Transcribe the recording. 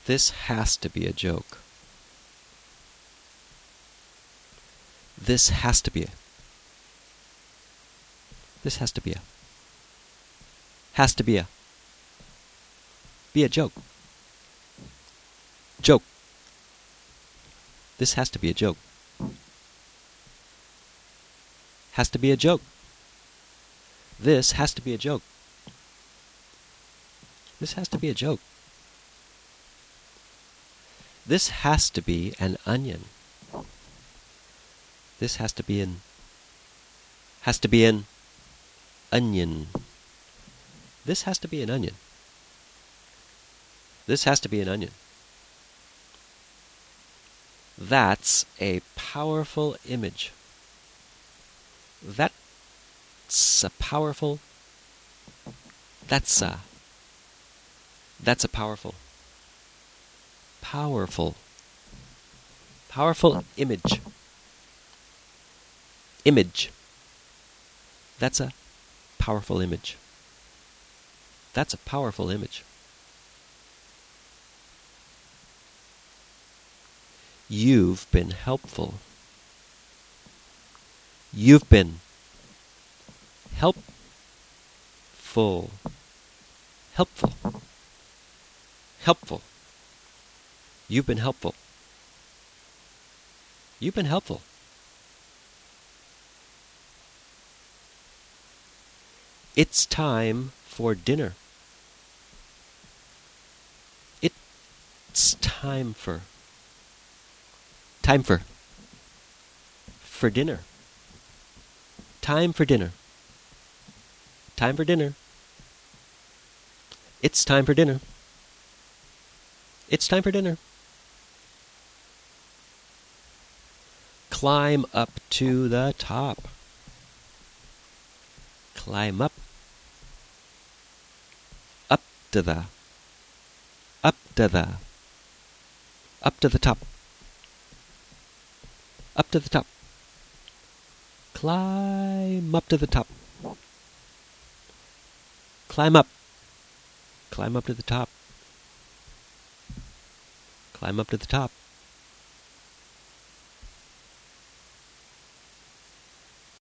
This has to be a joke. This has to be a. This has to be a. Has to be a. Be a joke. Joke. This has to be a joke. Has to be a joke. This has to be a joke. This has to be a joke. This has to be an onion. This has to be an. Has to be an onion. This has to be an onion. This has to be an onion. That's a powerful image. That's a powerful. That's a powerful. Powerful image. Image. That's a powerful image. That's a powerful image. You've been helpful. You've been helpful. Helpful. Helpful. You've been helpful. You've been helpful. It's time for dinner. It's time for dinner. Time for dinner. Time for dinner. It's time for dinner. It's time for dinner. Climb up to the top. Climb up. Up to the. Up to the. Up to the top. Up to the top. Climb up to the top. Climb up. Climb up to the top. Climb up to the top.